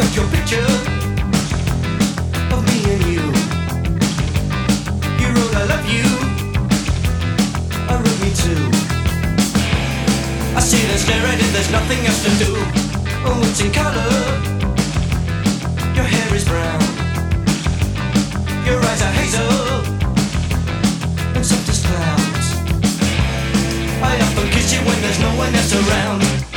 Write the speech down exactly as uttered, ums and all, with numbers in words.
got your picture of me and you. You wrote I love you, I wrote me too. I sit and stare at it, there's nothing else to do. Oh, it's in color, your hair is brown, your eyes are hazel and soft as clouds. I often kiss you when there's no one else around.